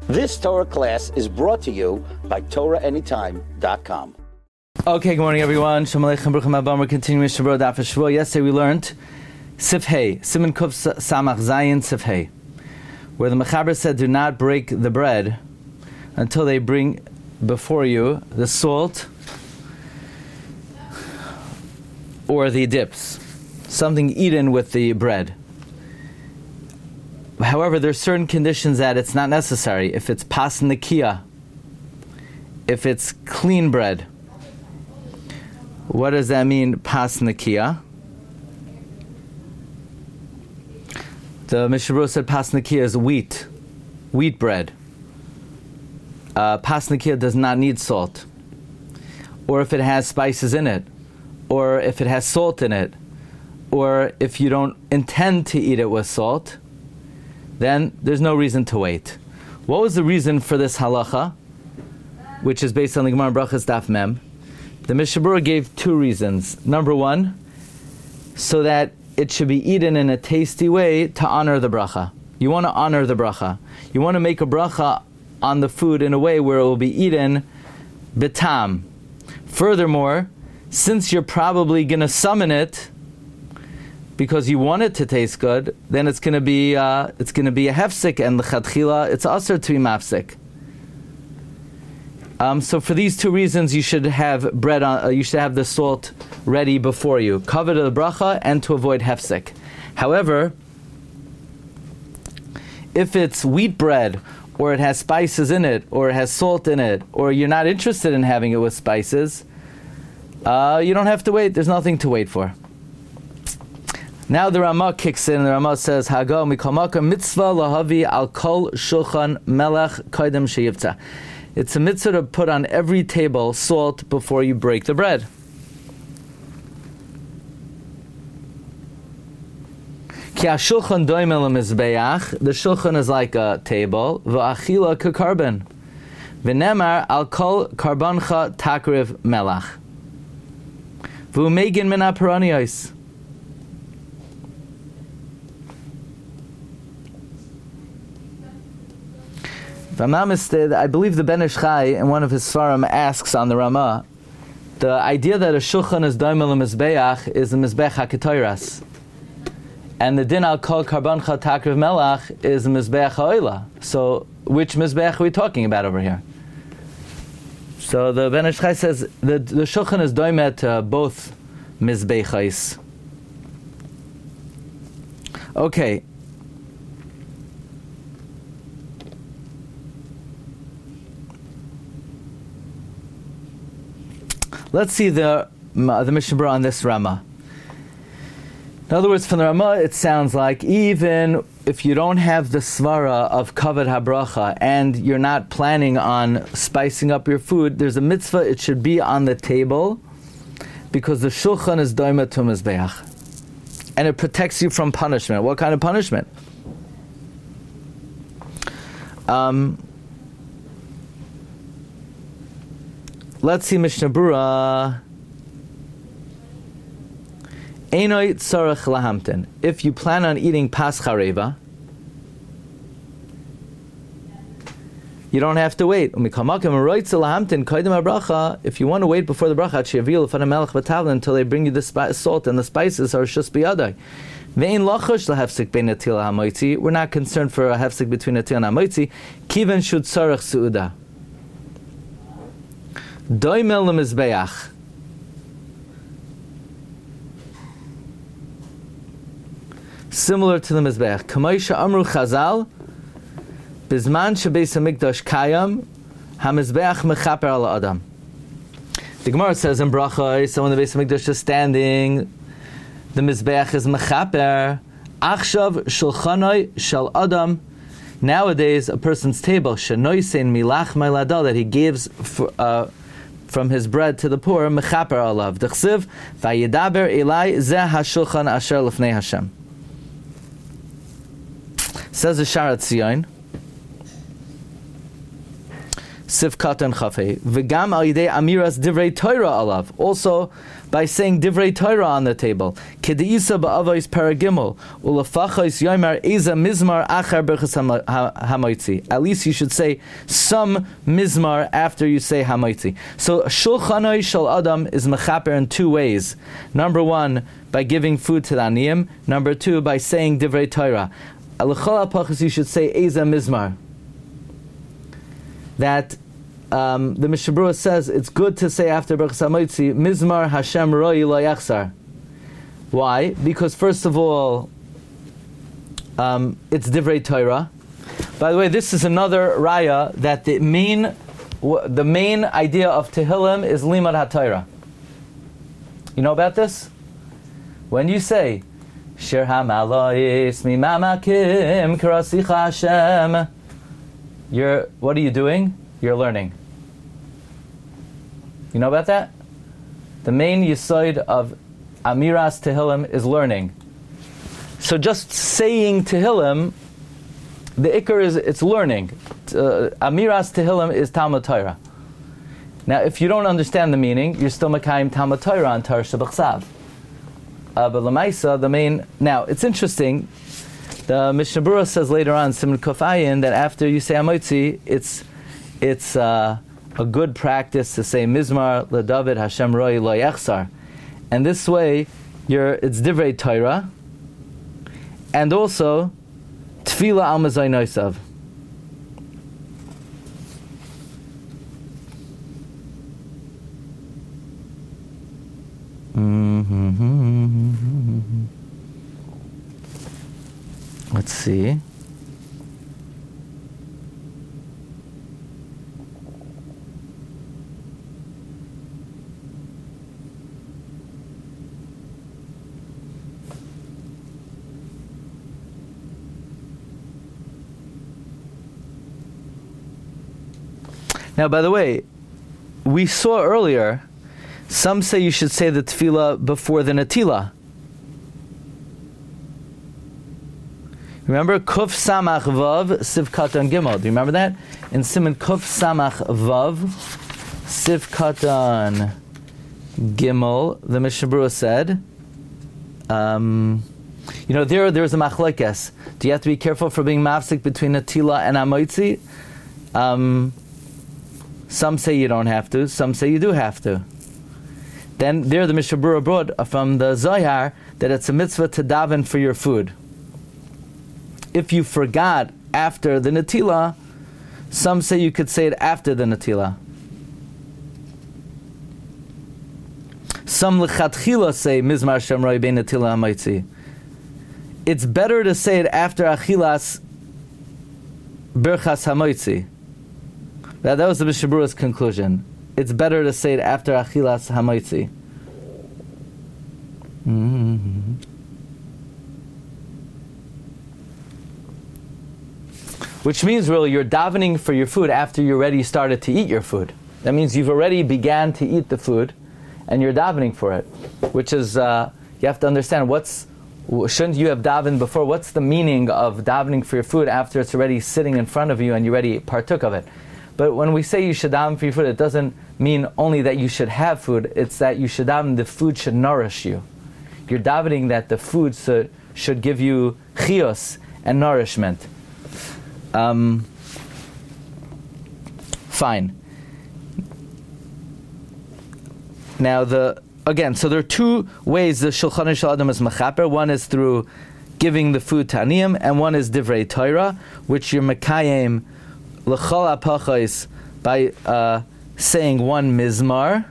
This Torah class is brought to you by TorahAnytime.com. Okay, good morning, everyone. Shalom Aleichem, Bruchim Haba. We're continuing Shabbat Daf Shavuot. Yesterday we learned Sif Hey, Siman Kuf Samach Zayin Sif Hey, where the Mechaber said, do not break the bread until they bring before you the salt or the dips, something eaten with the bread. However, there are certain conditions that it's not necessary. If it's pas nekia, if it's clean bread. What does that mean, pas nekia? The Mishnah Berurah said pas nekia is wheat bread. Pas nekia does not need salt. Or if it has spices in it, or if it has salt in it, or if you don't intend to eat it with salt, then there's no reason to wait. What was the reason for this halacha, which is based on the Gemara Brachas Daf Mem? The Mishnah Berurah gave two reasons. Number one, so that it should be eaten in a tasty way to honor the bracha. You want to honor the bracha. You want to make a bracha on the food in a way where it will be eaten bitam. Furthermore, since you're probably going to summon it because you want it to taste good, then it's going to be a hefsek, and l'chadchila it's asur to be mafsek. So for these two reasons, you should have bread on. You should have the salt ready before you, cover the bracha, and to avoid hefsek. However, if it's wheat bread, or it has spices in it, or it has salt in it, or you're not interested in having it with spices, you don't have to wait. There's nothing to wait for. Now the Ramah kicks in, and the Ramah says, Hago mikamaka mitzvah lahavi al kol shulchan melech kaidem sheyivtza. It's a mitzvah to put on every table salt before you break the bread. Ki hashulchan doimel mizbeach. The shulchan is like a table. V'achila kekarbon. V'nemar al kol karboncha takriv melach. V'umegin min haperaniyos. If I'm not mistaken, I believe the Ben Ish Chai in one of his Sfarim asks on the Ramah, the idea that a shulchan is doimel mizbeach is the mizbech haketoras, and the din al kol karboncha takriv melach is the mizbech ha'oila. So which mizbech are we talking about over here? So the Ben Ish Chai says the shulchan is doimet to both mizbechais. Okay. Let's see the Mishnah Berurah on this Ramah. In other words, from the Ramah, it sounds like even if you don't have the svara of kavod habracha and you're not planning on spicing up your food, there's a mitzvah, it should be on the table because the shulchan is doimah to mizbeach. And it protects you from punishment. What kind of punishment? Let's see Mishnah Berurah. Einoi tzarech lahamten. If you plan on eating pas chareva, you don't have to wait. If you want to wait before the bracha, until they bring you the salt and the spices, or shus biyadai. We're not concerned for a hefsek between a til and a moitzi. Kiven shud tzarech suuda. Doimel lemizbeach. Similar to the mizbeach. Kamaisha amru chazal, bizman shebeis hamikdash kayam, hamizbeach mechaper al adam. The Gemara says in bracha, so when the Beis Hamikdash is standing, the mizbeach is mechaper. Achshav shulchanoi shel adam. Nowadays, a person's table, shenoisen milach ma'ilada, that he gives from his bread to the poor, mechaper alav. D'chsiv, vayidaber elai zeh hashulchan asher lefnei Hashem. Says the Sharat Tzion. Sivkatan Chafei. V'gam al yidei amiras divrei Torah alav. Also, by saying divrei Torah on the table. Kedeisa ba'avos paragimel. Ulafachos yomer eza mizmar achar berchas hamoitzi. At least you should say some mizmar after you say hamoitzi. So, shulchanoi shel adam is mechaper in two ways. Number one, by giving food to the aniyim. Number two, by saying divrei Torah. Alechol hapachos, you should say eza mizmar. That the Mishnah Berurah says it's good to say after Berachas HaMotzi, Mizmar Hashem Roi Lo Yachsar. Why? Because first of all, it's Divrei Torah. By the way, this is another raya that the main idea of Tehillim is Limad HaTorah. You know about this? When you say Shir HaMalois Mimamakim Karasicha Hashem, what are you doing? You're learning. You know about that? The main yesod of Amiras Tehillim is learning. So just saying Tehillim, the ikar is it's learning. Amiras Tehillim is Talmud Torah. Now, if you don't understand the meaning, you're still Makayim Talmud Torah on Torah Shebachsav. But Lamaisa, the main... Now, it's interesting. The Mishnah Berurah says later on, Siman Kuf Ayin, that after you say Hamotzi, it's a good practice to say Mizmar LeDavid Hashem Roi Lo Yachsar, and this way it's Divrei Torah, and also Tefillah Al Mazay Noisav. Let's see. Now, by the way, we saw earlier, some say you should say the tefillah before the netilah. Remember Kuf Samach Vav Sivkatan Gimel. Do you remember that? In Siman Kuf Samach Vav Sivkatan Gimel, the Mishnah Berurah said, there's a machlekes. Do you have to be careful for being mafsik between Natila and Amoitzi? Some say you don't have to, some say you do have to. Then there the Mishnah Berurah brought from the Zohar that it's a mitzvah to daven for your food. If you forgot after the Natila, some say you could say it after the Natila. Some lechatchila say Mizmar Shamroi Bein Natila Hamaitzi. It's better to say it after Achilas Berchas Hamaitzi. That was the Mishnah Berurah's conclusion. It's better to say it after Achilas Hamaitzi. Which means really you're davening for your food after you already started to eat your food. That means you've already began to eat the food and you're davening for it. Which is, you have to understand shouldn't you have davened before? What's the meaning of davening for your food after it's already sitting in front of you and you already partook of it? But when we say you should daven for your food, it doesn't mean only that you should have food, it's that you should daven, the food should nourish you. You're davening that the food should give you chiyos and nourishment. Fine. Now so there are two ways the Shulchan Aruch Shel Adam is mechaper. One is through giving the food to aniyim, and one is divrei Torah, which you're mekayim l'chol hapachos by saying one mizmar.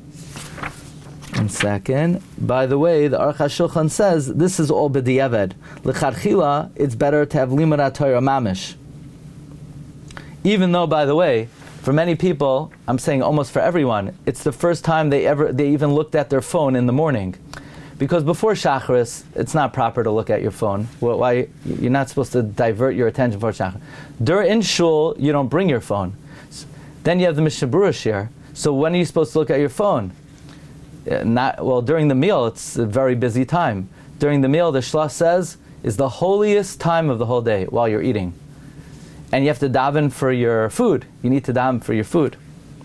1 second. By the way, the Aruch HaShulchan says this is all b'diavad. L'chadchila, it's better to have limud Torah mamish. Even though, by the way, for many people, I'm saying almost for everyone, it's the first time they even looked at their phone in the morning. Because before Shacharis, it's not proper to look at your phone. Well, why? You're not supposed to divert your attention for Shacharis. In Shul, you don't bring your phone. Then you have the Mishnah Berurah shir. So when are you supposed to look at your phone? During the meal, it's a very busy time. During the meal, the Shlosh says, is the holiest time of the whole day while you're eating. and you have to daven for your food. You need to daven for your food.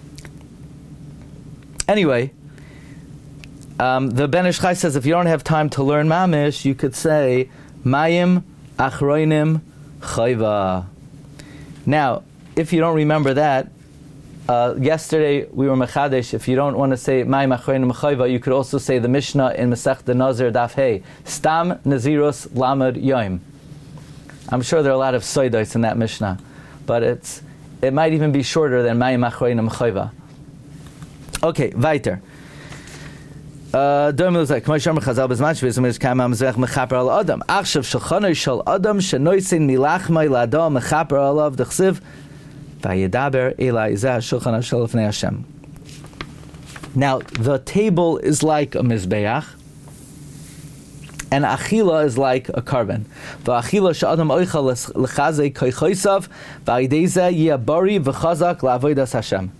Anyway, the Ben Ish Chai says if you don't have time to learn mamish, you could say Mayim Achroinim Chayva. Now, if you don't remember that, yesterday we were Mechadesh. If you don't want to say Mayim Achroinim Chayva, you could also say the Mishnah in Masechta Nazir Daf Hey, Stam Nazirus Lamed Yoim. I'm sure there are a lot of soidos in that Mishnah, but it might even be shorter than Mayim Achroinim Chayva. Okay, weiter. Doim lezek, k'may shomer Chazal b'zman shvizim is kama mezvech mechaper al adam. Achshav shulchanoi shel adam shenoisin milachmai l'adam mechaper alav d'chsiv vayedaber elai zeh shulchan shel lefnei Hashem. Now, the table is like a mizbeach, and achila is like a carbon. V'achila she'adam oichal l'chazei koichoisav v'ayidei zeh yeh bari v'chazak la'avodas Hashem.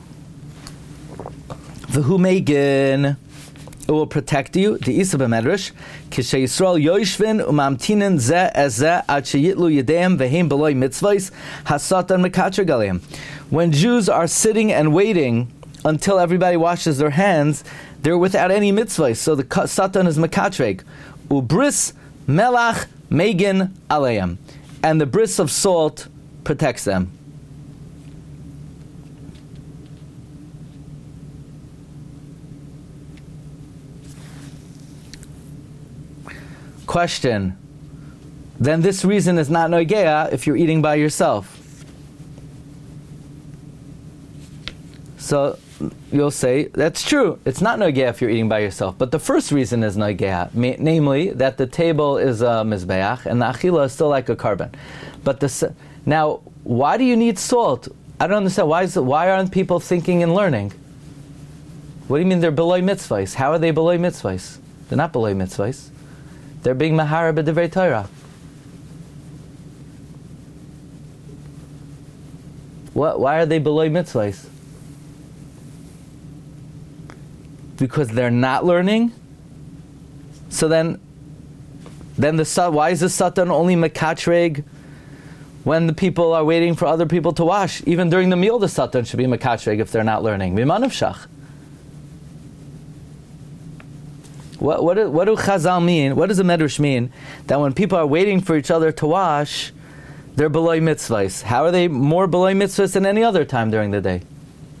V'hu megin, it will protect you. The Isa b'medrash, kishe Yisrael yoishvin umamtinin zeh ez zeh ad sheyitlu yedeim v'heim beloy mitzvahs hasatan mekatrig aleim. When Jews are sitting and waiting until everybody washes their hands, they're without any mitzvahs, so the satan is mekatreg. Ubris melach megin aleim, and the bris of salt protects them. Question. Then this reason is not nogeya if you're eating by yourself. So you'll say, that's true. It's not nogeya if you're eating by yourself. But the first reason is nogeya, namely that the table is a mizbeach and the achila is still like a carbon. But now, why do you need salt? I don't understand. Why aren't people thinking and learning? What do you mean they're below mitzvahs? How are they below mitzvahs? They're not below mitzvahs. They're being mahara b'divrei Torah. Why are they below mitzvahs? Because they're not learning. So then why is the satan only mekatreg when the people are waiting for other people to wash? Even during the meal, the satan should be mekatreg if they're not learning. Mimanav shach. What do Chazal mean? What does the Medrash mean? That when people are waiting for each other to wash, they're below mitzvahs. How are they more below mitzvahs than any other time during the day?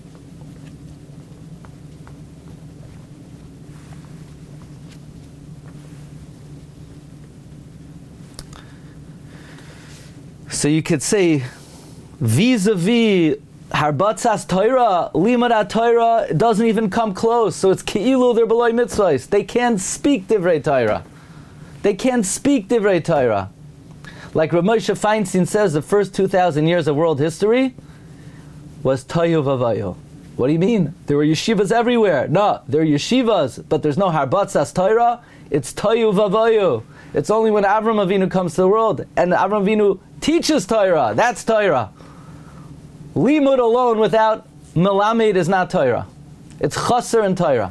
So you could say, vis-a-vis Harbatzas Torah, Limud Torah, it doesn't even come close. So it's Keilu, they're below mitzvahs. They can't speak Divrei Torah. They can't speak Divrei Torah. Like Rav Moshe Feinstein says, the first 2,000 years of world history was Toyu Vavayu. What do you mean? There were yeshivas everywhere. No, there are yeshivas, but there's no Harbatzas Torah. It's Toyu Vavayu. It's only when Avram Avinu comes to the world, and Avram Avinu teaches Torah. That's Torah. Limud alone without melamed is not Torah. It's chaser and Torah.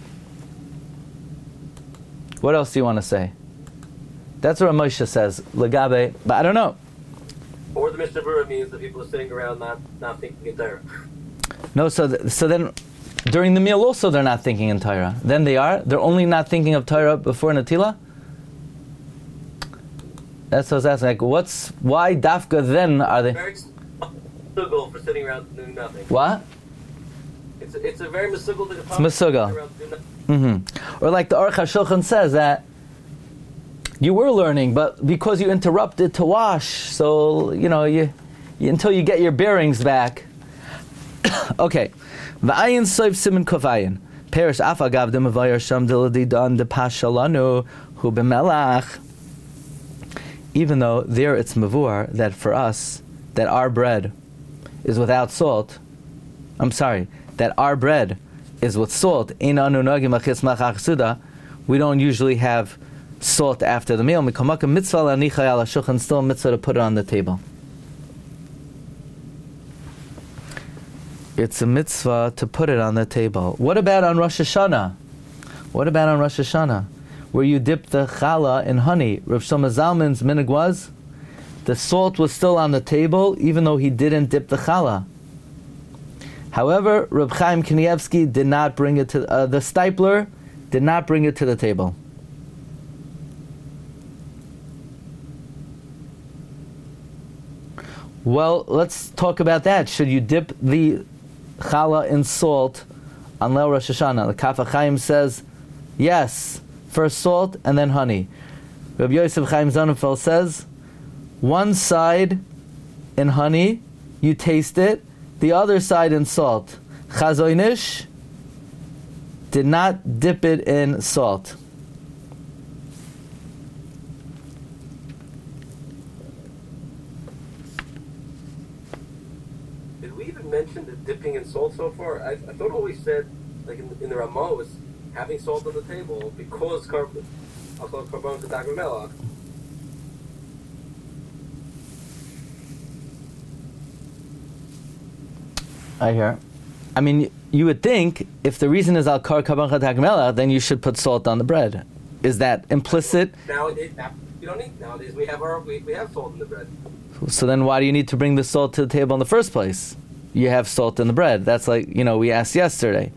What else do you want to say? That's what Moshe says. Legabe, but I don't know. Or the Mishnah Berurah means that people are sitting around not thinking in Torah. No, so then during the meal also they're not thinking in Torah. Then they are? They're only not thinking of Torah before Natila? That's what I was asking. Like, why dafka then are they? Very misugel for sitting around doing nothing. What? It's a very misugel to It's misugel. Mm-hmm. Or like the Aruch HaShulchan says that you were learning, but because you interrupted to wash, so you until you get your bearings back. Okay. V'ayin soif siman kovayin. Perish afagav de mevayar sham diladidan de pashalanu hu b'melach. Even though there it's mavur that for us, that our bread is without salt. I'm sorry, that our bread is with salt. We don't usually have salt after the meal. Still a mitzvah to put it on the table. It's a mitzvah to put it on the table. What about on Rosh Hashanah? Where you dip the challah in honey? Rav Shlomo Zalman's minhag was The salt was still on the table, even though he didn't dip the challah. However, Reb Chaim Kanievsky did not bring it to the stipler, did not bring it to the table. Well, let's talk about that. Should you dip the challah in salt on Leil Rosh Hashanah? The Kaf HaChaim says, yes, first salt and then honey. Rabbi Yosef Chaim Sonnenfeld says, one side in honey, you taste it, the other side in salt. Chazon Ish did not dip it in salt. Did we even mention the dipping in salt so far? I thought always said, like in the Ramah, was having salt on the table because carbon Kedag Melach. I hear. I mean, you would think if the reason is al kar kaban chatak melach, then you should put salt on the bread. Is that implicit? Nowadays, you don't need. Nowadays, we have salt in the bread. So then why do you need to bring the salt to the table in the first place? You have salt in the bread. That's like, we asked yesterday.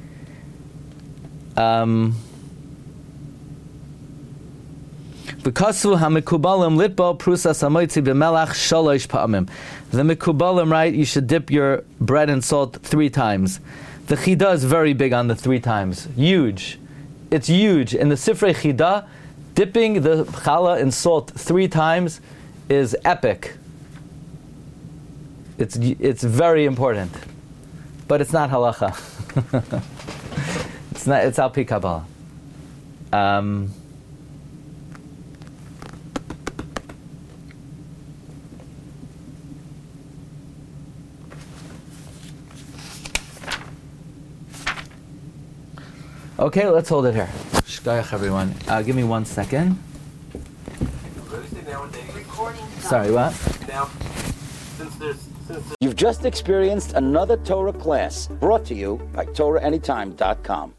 V'kasu hamikubalim litbo prusas hamoitzi b'melach shalosh pa'amim. The mikubalim, right? You should dip your bread in salt 3 times. The Chida is very big on the 3 times. Huge. It's huge. In the Sifrei Chida, dipping the challah in salt 3 times is epic. It's very important, but it's not halacha. It's not. It's al pi Kabbalah. Okay, let's hold it here. Shkoyach, everyone. Give me 1 second. Sorry, what? Now, since there's You've just experienced another Torah class brought to you by TorahAnytime.com.